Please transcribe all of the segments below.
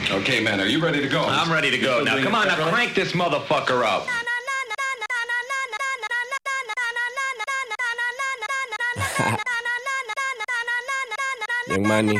Okay, man, are you ready to go? I'm ready to go. Now, come on, now crank this motherfucker up. Young Money.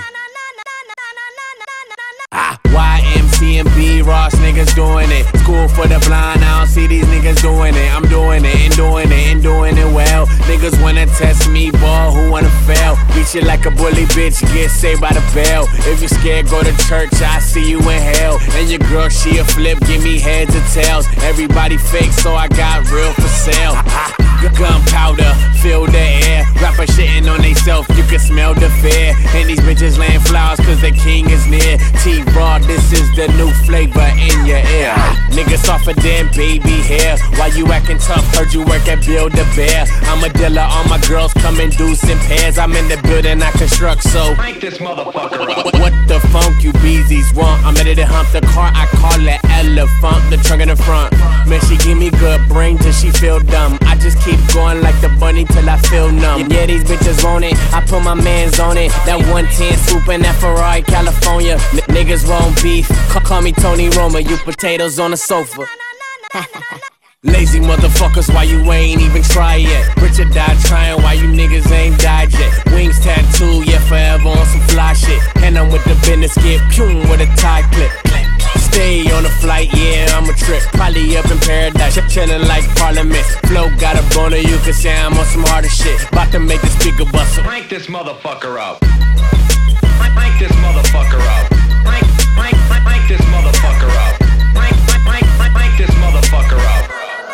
YMC and B-Ross niggas doing it. School for the blind, I don't see these niggas doing it. I'm doing it and doing it and doing it well. Niggas wanna test me, boy, who wanna fail? Beat you like a bully bitch, get saved by the bell. If you scared, go to church, I see you in hell. And your girl, she a flip, give me heads or tails. Everybody fake, so I got real for sale. Gunpowder, fill the air. Rapper shitting on theyself, you can smell the fear. And these bitches laying flowers cause the king is near. T-Raw, this is the new flavor in your ear. Niggas off of damn baby hair. Why you acting tough? Heard you work at Build-A-Bear. I'm a dealer, all my girls come in deuce in pairs. I'm in the building, I construct, so crank this motherfucker up. What the funk you beezies want? I'm ready to hump the car, I call it elephant. The trunk in the front. Man, she give me good brain till she feel dumb. I just keep going like the bunny till I feel numb. Yeah, these bitches want it, I put my mans on it. That 110 swooping that Ferrari, California. Niggas want beef, call me Tony Roma. You potatoes on the sofa. Lazy motherfuckers, why you ain't even try yet? Richard died trying, why you niggas ain't died yet? Wings tattoo, yeah, forever on some fly shit. And I'm with the business, get pum with a tie clip. Stay on the flight, yeah, I'm a trip. Probably up in paradise, chillin' like Parliament. Flow got a boner, you can say I'm on some harder shit. About to make the speaker bustle. Crank this motherfucker up. Crank this motherfucker up. Crank this motherfucker up. Crank this motherfucker up.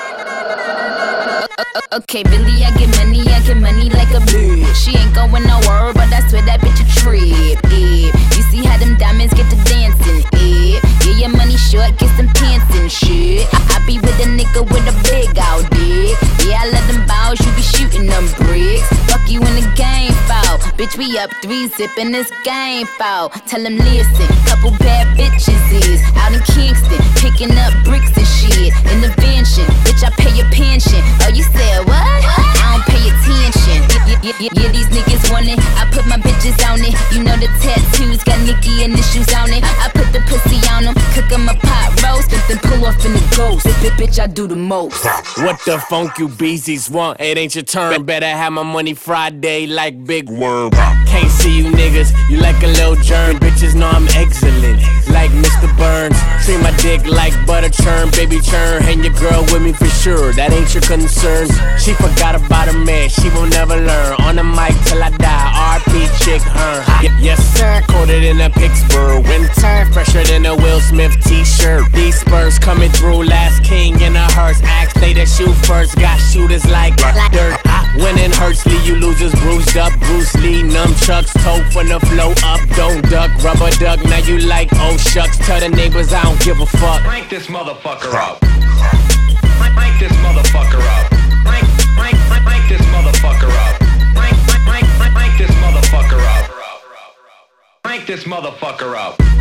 Okay, Billy, I get money like a bitch. She ain't going nowhere, but I swear that bitch a trip. You see how them diamonds get to dancing? Yeah, your money short, get some pants and shit. I be with a nigga with a big old dick. Yeah, I let them bows, you be shooting them bricks. Fuck you in the game, foul. Bitch, we up 3 zipping this game, foul. Tell them listen, couple bad bitches is out in Kingston, picking up bricks and shit. In the mansion, bitch, I pay your pension. Oh, you said what? I don't pay attention. Yeah, these niggas want it. I put my bitches on it. You know the tattoos got Nicki and the shoes on it. I put the pussy on them, cook them a pot roast, then pull off in the ghost. Bitch, I do the most. What the funk you beezies want? It ain't your turn. Better have my money Friday like Big Worm. Can't see you niggas, you like a little germ. Bitches know I'm excellent, like Mr. Burns. Treat my dick like butter churn, baby churn. And your girl with me for sure, that ain't your concern. She forgot about her man, she will never learn. On the mic till I die, RP chick her. Yes sir, coated in a Pittsburgh winter, fresher than a Will Smith t-shirt. These Spurs coming through, last king in a hearse. Axe play the shoot first, got shooters like dirt. Winning hurts, leave you losers bruised up. Bruce Lee, nunchucks, toe from the flow up. Don't duck, rubber duck, now you like oh shucks. Tell the neighbors I don't give a fuck. Crank this motherfucker up. Crank this motherfucker up. Crank this motherfucker up. Crank this motherfucker up. Crank this motherfucker up.